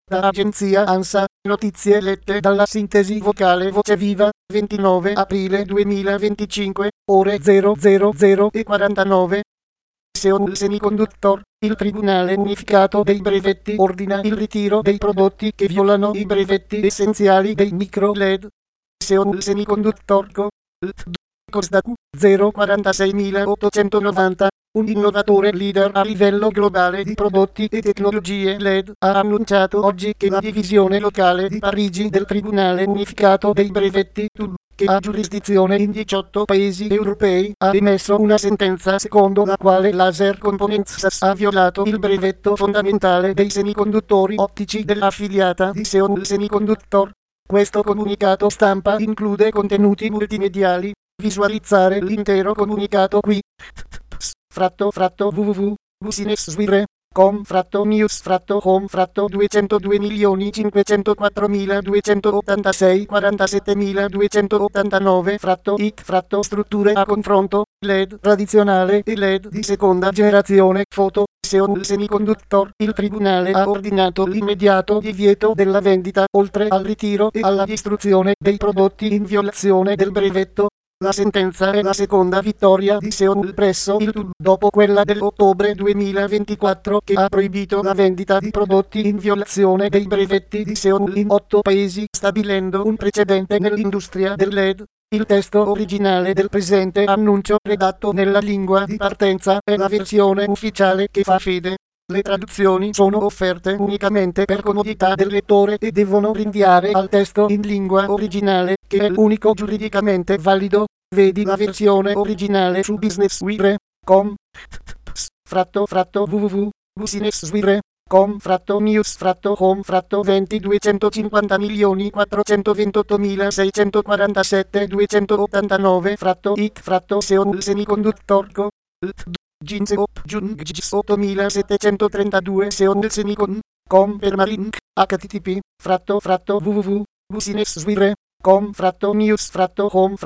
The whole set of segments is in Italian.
Da agenzia ANSA, notizie lette dalla sintesi vocale Voce Viva, 29 aprile 2025, ore 000:49. Seon Semiconductor, il Tribunale Unificato dei Brevetti ordina il ritiro dei prodotti che violano i brevetti essenziali dei micro LED. Seon Semiconductor Co. Costa Q 046890, un innovatore leader a livello globale di prodotti e tecnologie LED, ha annunciato oggi che la divisione locale di Parigi del Tribunale Unificato dei Brevetti TUB, che ha giurisdizione in 18 paesi europei, ha emesso una sentenza secondo la quale Laser Components SAS ha violato il brevetto fondamentale dei semiconduttori ottici dell'affiliata di Seon Semiconductor. Questo comunicato stampa include contenuti multimediali. Visualizzare l'intero comunicato qui. www.businesswire.com/news/home 202.504.286.47.289 strutture a confronto, LED tradizionale e LED di seconda generazione foto. Seon Semiconductor, il tribunale ha ordinato l'immediato divieto della vendita, oltre al ritiro e alla distruzione dei prodotti in violazione del brevetto. La sentenza è la seconda vittoria di Seon presso il TUB dopo quella dell'ottobre 2024 che ha proibito la vendita di prodotti in violazione dei brevetti di Seon in 8 paesi, stabilendo un precedente nell'industria del LED. Il testo originale del presente annuncio, redatto nella lingua di partenza, è la versione ufficiale che fa fede. Le traduzioni sono offerte unicamente per comodità del lettore e devono rinviare al testo in lingua originale, che è l'unico giuridicamente valido. Vedi la versione originale su businesswire.com. www.businesswire.com/news/home 22.528.628.289 Seon Semiconductor Co. Jinseop Jungjis 8732 Seon Semicon.com permalink http://www.businesswire.com/news/home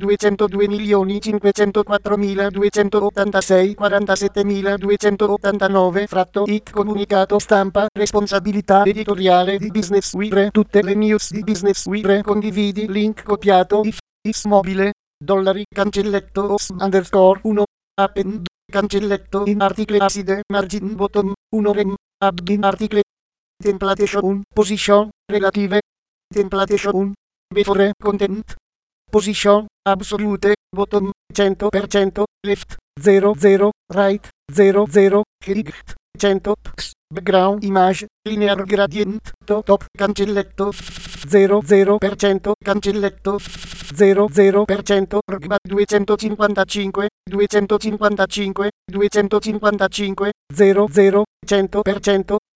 202.504.286.47.289 comunicato stampa responsabilità editoriale di Businesswire. Tutte le news di Businesswire condividi link copiato if mobile dollari cancelletto os_1 append cancelletto in article acide margin bottom 1 rem add in article temptation position relative temptation before content position absolute bottom 100% left 00 right 00 heading 100 background image linear gradient top cancelletto 00% cancelletto 00% rgba 255 255 255 00 100%